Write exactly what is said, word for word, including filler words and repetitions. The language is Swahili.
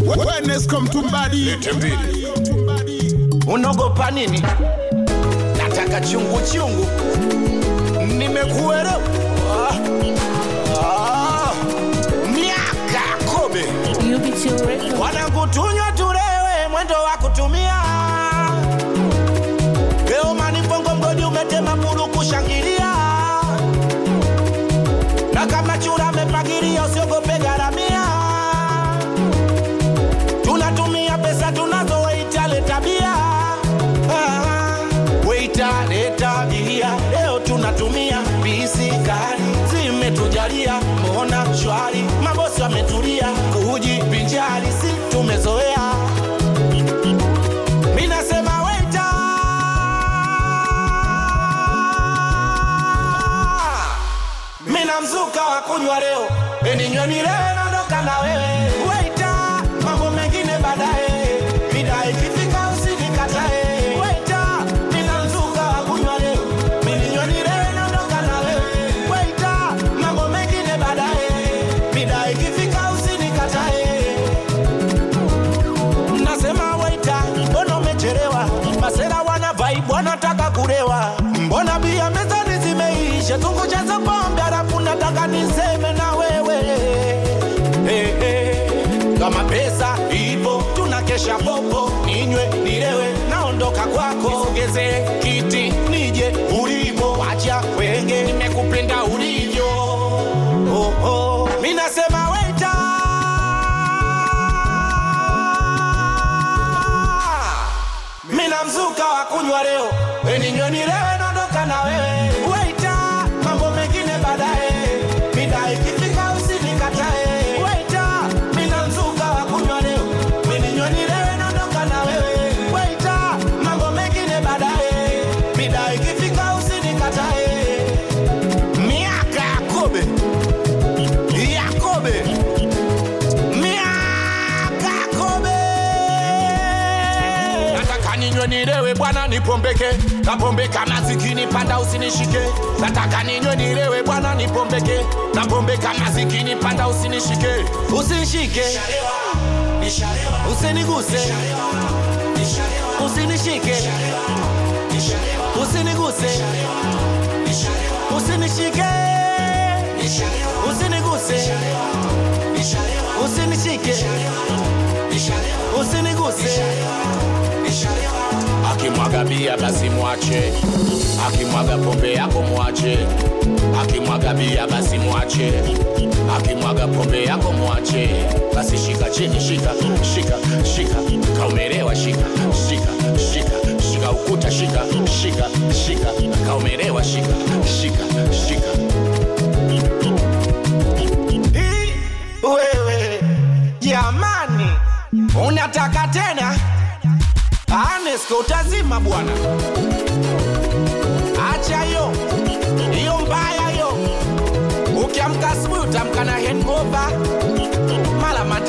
Wellness come to mbadi. Unogopa nini? Nataka chungu chungu. Nimekuelewa. Ah. Miaka Kobe. Wanangu tunywa tulewe mwendo wa kutumia. Leo manipongo mgodi umetema puru kushangilia. Na kama chura mepagiria usiogope garamia. Tunatumia pesa tunazo waita leta bia. Ah, waita leta bia. Leo tunatumia bisi kali. Zimetujalia mbona shwari. Mabosi wametulia kujipinjali si tumezoea. Mina sema waita. Mina mzuka wa kunywa leo. Eni nyoni leo naondoka na wewe. Waita mambo mengine baadaye. Mida ikifika usinikatae. Waita mina mzuka wa kunywa leo. Eni nyoni leo naondoka na wewe. Waita mambo mengine baadaye. Mida ikifika usinikatae. Nasema waita mbona umechelewa. Masela wana vibe wanataka kulewa. Mbona bia mezani zimeisha. Tungojaza pombe alafu nataka niseme na wewe. Hey, hey. Kama pesa ipo tunakesha popo. Ninywe nilewe naondoka kwako. Sogeze kiti nije ulipo. Wacha wenge nimekupenda ulivyo. Oh, oh. Mina sema waita. Mina mzuka wa kunywa leo. Eni nyoni lewe naondoka na wewe. Waita mambo mengine baadaye. Mida ikifika usinikatae. Waita mina mzuka wa kunywa leo. Eni nyoni lewe naondoka na wewe. Waita mambo mengine baadaye. Mida ikifika usinikatae. Miaka Yakobe. Yakobe. Miaka Yakobe. Nataka ninywe nilewe bwana nipombeke. Napombeka mazikini panda usinishike. Nataka ninywe nilewe bwana nipombeke. Napombeka mazikini panda usinishike. Usinishike. Usiniguse. Usinishike. Usiniguse. Usinishike. Usiniguse. Usinishike. Usiniguse. Akimwaga bia basi mwache. Akimwaga pombe yako mwache. Akimwaga bia basi mwache. Akimwaga pombe yako mwache. Basi shika chini shika shika shika. Kaumelewa shika shika shika. Shika ukuta shika shika shika. Kaumelewa shika shika shika. Hii wewe jamani unataka tena? Anesko utazima bwana. Acha yo. Iyo mbaya yo. Ukiamka asubuhi utamka na hangover. Mala